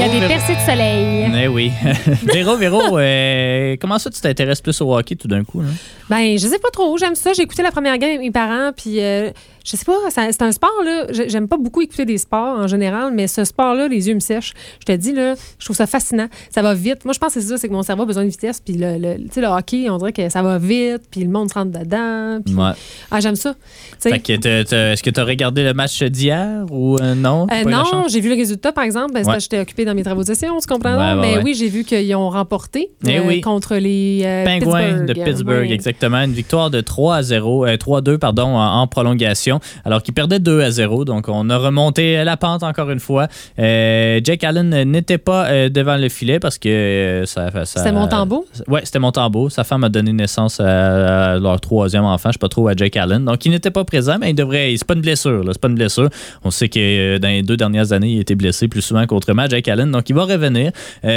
a des percées de soleil. Eh oui. Véro, comment ça tu t'intéresses plus au hockey tout d'un coup? Là? Ben, je sais pas trop. J'aime ça. J'ai écouté la première game avec mes parents, puis je sais pas, c'est un sport, là. J'aime pas beaucoup écouter des sports en général, mais ce sport-là, les yeux me sèchent. Je te dis, là, je trouve ça fascinant. Ça va vite. Moi, je pense que c'est ça, c'est que mon cerveau a besoin de vitesse, puis le hockey, on dirait que ça va vite, puis le monde se rentre dedans. Puis... Ouais. Ah, j'aime ça. Fait que est-ce que tu as regardé le match d'hier ou non? Non, j'ai vu le résultat, par exemple. Ben, j'étais occupée dans mes travaux de session, tu comprends? Mais oui, j'ai vu qu'ils ont remporté contre les Pingouins de Pittsburgh, exactement. Une victoire de 3-2 en prolongation, alors qu'ils perdaient 2-0. Donc, on a remonté la pente encore une fois. Jake Allen n'était pas devant le filet parce que ça C'était Montembeault? Oui, c'était Montembeault. Sa femme a donné naissance à leur troisième enfant, je ne sais pas trop, à Jake Allen. Donc, il n'était pas présent, mais c'est pas une blessure. C'est pas une blessure. On sait que dans les 2 dernières années, il a été blessé plus souvent qu'autrement, Jake Allen. Donc, il va revenir.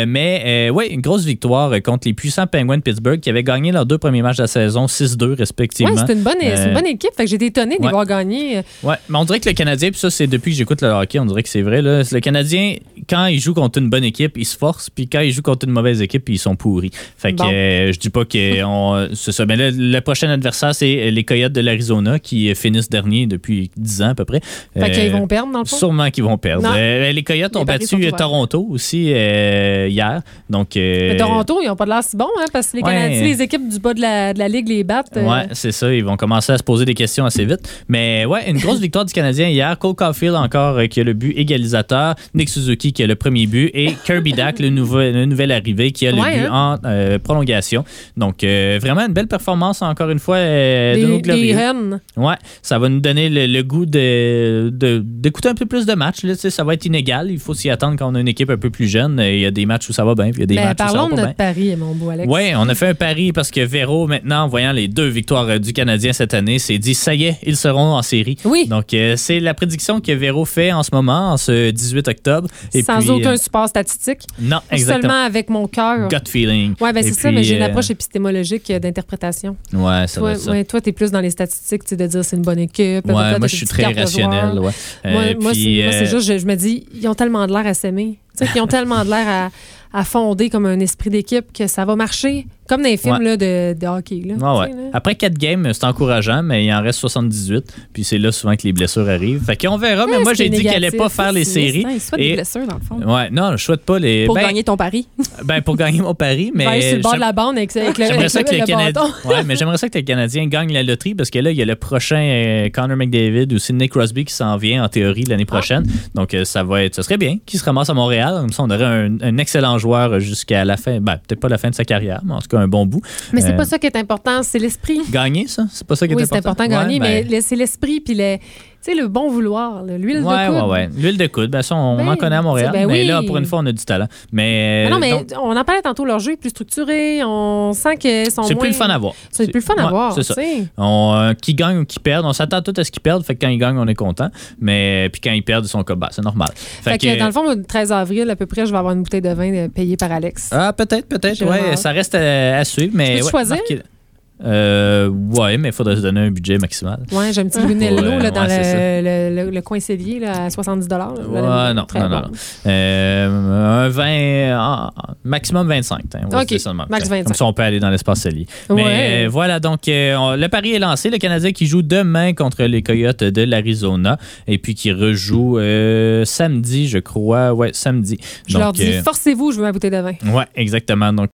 Une grosse victoire contre les puissants Penguins de Pittsburgh qui avaient gagné leurs 2 premiers matchs de la saison, 6-2 respectivement. Oui, c'est une bonne équipe. Fait que j'ai été étonné de les voir gagner. Oui, mais on dirait que le Canadien, puis ça, c'est depuis que j'écoute le hockey, on dirait que c'est vrai. Là, le Canadien, quand il joue contre une bonne équipe, il se force, puis quand il joue contre une mauvaise équipe, ils sont pourris. Fait que je dis pas que c'est ça. Mais là, le prochain adversaire, c'est les Coyotes de l'Arizona qui finissent dernier depuis 10 ans à peu près. Fait qu'ils vont perdre, dans le fond? Sûrement qu'ils vont perdre. Les Coyotes ont battu Toronto aussi hier. Donc, mais Toronto, ils n'ont pas de l'air si bon, hein, parce que les Canadiens, les équipes du bas de la Ligue les battent. Oui, c'est ça. Ils vont commencer à se poser des questions assez vite. Mais ouais, une grosse victoire du Canadien hier. Cole Caulfield encore qui a le but égalisateur. Nick Suzuki qui a le premier but. Et Kirby Dach, le nouvel arrivé, qui a le but en prolongation. Donc, vraiment une belle performance encore une fois de nos glorieux. Ouais, ça va nous donner le goût d'écouter un peu plus de matchs. Là, ça va être inégal. Il faut s'y attendre quand on a une équipe un peu plus jeune. Il y a des matchs où ça va bien, puis il y a des matchs où ça va pas bien. Parlons de notre pari, mon beau Alex. Oui, on a fait un pari parce que Véro, maintenant, en voyant les 2 victoires du Canadien cette année, s'est dit, ça y est, ils seront en série. Oui. Donc, c'est la prédiction que Véro fait en ce moment, en ce 18 octobre. Et sans aucun support statistique. Non, exactement. Seulement avec mon cœur. Gut feeling. Oui, ben c'est ça, mais j'ai une approche épistémologique d'interprétation. Ouais, ça va ça. Ouais, toi, t'es plus dans les statistiques, de dire c'est une bonne équipe. Ouais, moi, je suis très rationnel. Ouais. Moi, c'est juste, je me dis, ils ont tellement de l'air à s'aimer. Ils ont tellement de l'air à fonder comme un esprit d'équipe que ça va marcher. Comme dans les films là, de hockey. Là, ouais. Après 4 games, c'est encourageant, mais il en reste 78. Puis c'est là souvent que les blessures arrivent. Fait qu'on verra, mais moi, j'ai dit qu'elle n'allait pas faire les séries. Il souhaite des blessures, dans le fond. Ouais, non, je souhaite pas les... Pour gagner ton pari. Pour gagner mon pari, mais... Aller sur le bord de la bande avec j'aimerais ça que le bâton. Ouais, mais j'aimerais ça que les Canadiens gagnent la loterie parce que là, il y a le prochain Connor McDavid ou Sidney Crosby qui s'en vient en théorie l'année prochaine. Donc, ça serait bien qu'il se ramasse à Montréal. Comme ça, on aurait un excellent joueur jusqu'à la fin. Peut-être pas la fin de sa carrière, mais en tout cas, un bon bout. Mais c'est pas ça qui est important, c'est l'esprit. Gagner, ça? C'est pas ça qui est important? Oui, c'est important de gagner, mais c'est l'esprit puis le bon vouloir, l'huile de coude. Ouais. L'huile de coude, ça, on en connaît à Montréal. Mais là, pour une fois, on a du talent. Mais on en parlait tantôt, leur jeu est plus structuré. On sent qu'ils sont c'est plus le fun à voir. C'est plus le fun à voir. C'est ça. Qui gagne ou qui perd, on s'attend tous à ce qu'ils perdent. Fait que quand ils gagnent, on est content. Mais puis quand ils perdent, ils sont comme c'est normal. Fait que dans le fond, le 13 avril, à peu près, je vais avoir une bouteille de vin payée par Alex. Ah, peut-être. Ouais, ça reste à suivre. Mais tu peux choisir? Ouais, mais il faudrait se donner un budget maximal. Ouais, j'ai un petit Brunello dans le coin Cellier à 70$. Non. Un 20, maximum 25. OK, max 25. Comme ça, on peut aller dans l'espace Cellier. Mais voilà, donc le pari est lancé. Le Canadien qui joue demain contre les Coyotes de l'Arizona et puis qui rejoue samedi, je crois. Ouais, samedi. Je leur dis, forcez-vous, je veux ma bouteille de vin. Ouais, exactement. Donc,